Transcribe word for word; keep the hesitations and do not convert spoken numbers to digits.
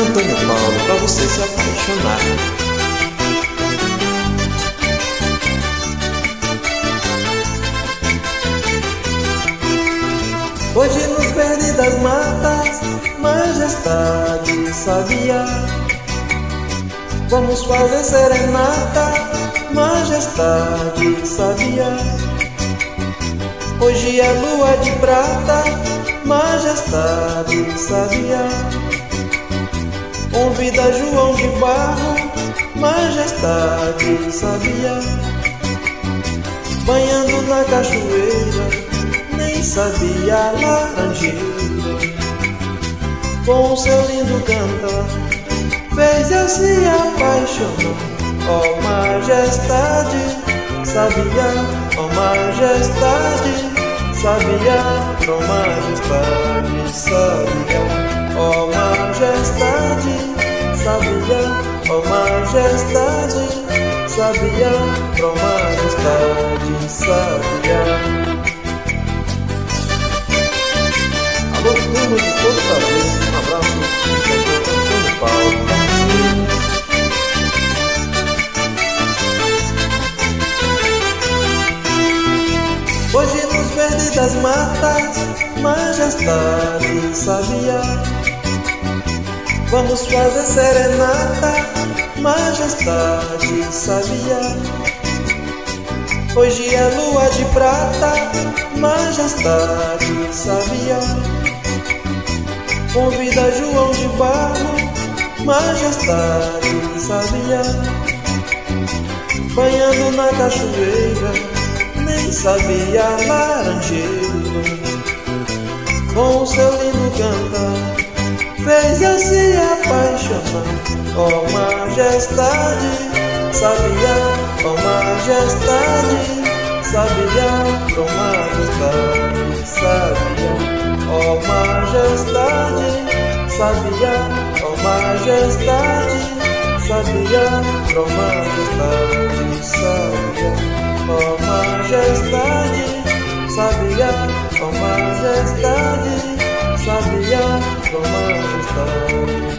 Antônio Paulo, pra você se apaixonar. Hoje nos verdes das matas, majestade sabiá, vamos fazer serenata, majestade sabiá. Hoje é lua de prata, majestade sabiá. Convida João de Barro, majestade sabiá. Banhando na cachoeira, nem sabia laranjeira. Com o seu lindo cantar, fez eu se apaixonar. Ó oh, majestade sabiá, ó oh, majestade sabiá, ó oh, majestade sabiá. Ó oh, majestade sabiá, ó oh, majestade sabiá, ó oh, majestade sabiá. Alô, turma de todo o Brasil, um abraço do Antônio Paulo. Hoje nos verdes das matas, majestade sabiá, vamos fazer serenata, majestade sabiá. Hoje é lua de prata, majestade sabiá. Convida João de Barro, majestade sabiá. Banhando na cachoeira, nem sabia laranjeira. Com o seu lindo cantar, fez eu se apaixonar. Ó oh, majestade sabiá, ó oh, majestade sabiá, ó oh, majestade sabiá. Ó oh, majestade sabiá, ó oh, majestade sabiá, ó oh, majestade sabiá. Ó oh, majestade sabiá, ó oh, majestade sabiá, ó oh, majestade